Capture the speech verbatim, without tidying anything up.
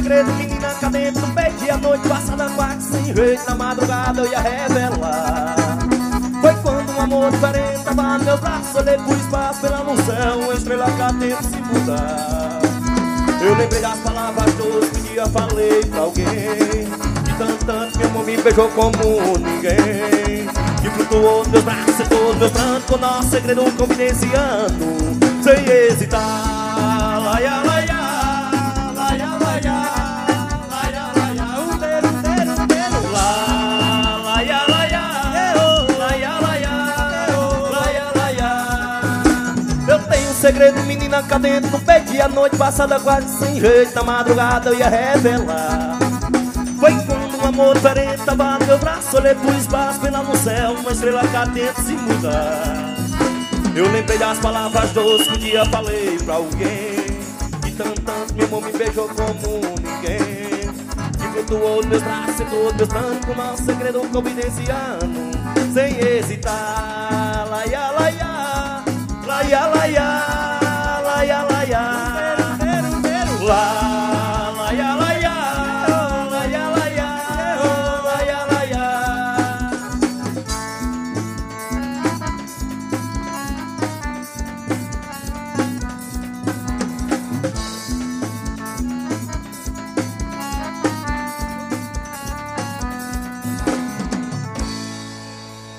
segredo, menina, cá dentro do peito. E a noite passada quase sem jeito, na madrugada eu ia revelar. Foi quando um amor diferente tava no meu braço. Olhei pro espaço, pela no céu, uma estrela cá dentro se mudar. Eu lembrei das palavras doces que um dia falei pra alguém. De tanto, tanto, meu amor me beijou como ninguém. Que flutuou nos meus braços, secou meus prantos, com nosso segredo confidenciando, sem hesitar. Laia, laia, laia, laia, laia, laia, um dedo, um dedo, um dedo. Lá, laia, laia, laia, laia, laia, laia. Eu tenho um segredo, menina, cá dentro do peito. E a noite passada quase sem jeito, na madrugada eu ia revelar. Foi quando um amor diferente tava no meu braço. Olhei pro espaço, pela no céu, uma estrela cá dentro se mudar. Eu lembrei das palavras doces que um dia falei pra alguém. De tanto, tanto, meu amor me beijou como ninguém. Que flutuou nos meus braços, secou nos meus prantos, com nosso segredo confidenciando, sem hesitar. Laia, laia, laia, laia.